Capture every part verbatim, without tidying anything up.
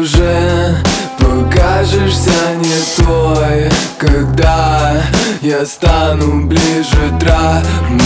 уже покажешься не той, когда я стану ближе. Травмы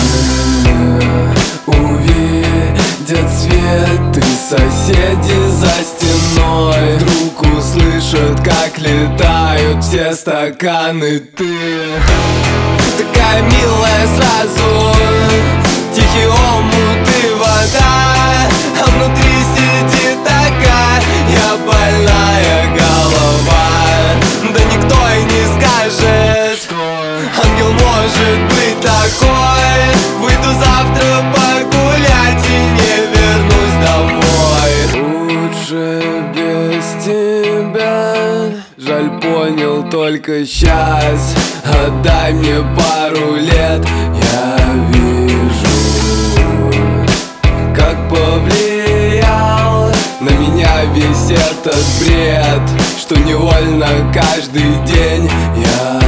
увидят свет, и соседи за стеной вдруг услышат, как летают все стаканы. Ты такая милая сразу, тихий омут и вода, а внутри сидит такая я больная голова. Да никто и не скажет, что ангел может быть такой. Выйду завтра погулять и не вернусь домой. Лучше без тебя, жаль, понял только сейчас. Отдай мне пару лет, я вижу, как повлиял на меня весь этот бред, что невольно каждый день я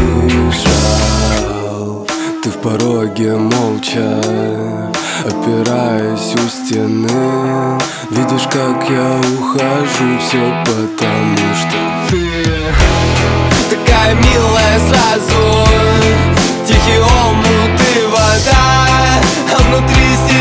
слышал. Ты в пороге молча, опираясь у стены, видишь, как я ухожу, все потому что ты такая милая сразу, тихий омут и вода, а внутри